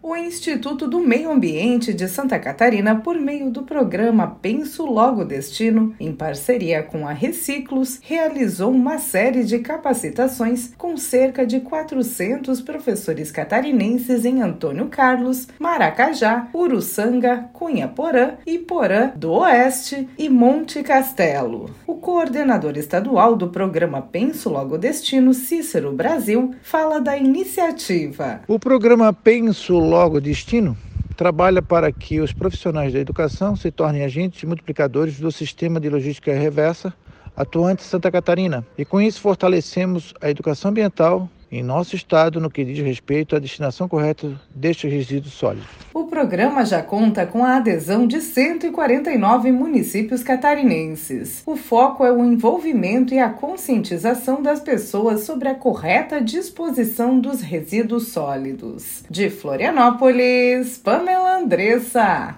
O Instituto do Meio Ambiente de Santa Catarina, por meio do programa Penso Logo Destino, em parceria com a Reciclos, realizou uma série de capacitações com cerca de 400 professores catarinenses em Antônio Carlos, Maracajá, Uruçanga, Cunha-Porã, Iporã do Oeste e Monte Castelo. O coordenador estadual do programa Penso Logo Destino, Cícero Brasil, fala da iniciativa. O programa Penso Logo Destino trabalha para que os profissionais da educação se tornem agentes multiplicadores do sistema de logística reversa atuante em Santa Catarina. E com isso fortalecemos a educação ambiental em nosso estado no que diz respeito à destinação correta destes resíduos sólidos. O programa já conta com a adesão de 149 municípios catarinenses. O foco é o envolvimento e a conscientização das pessoas sobre a correta disposição dos resíduos sólidos. De Florianópolis, Pamela Andressa.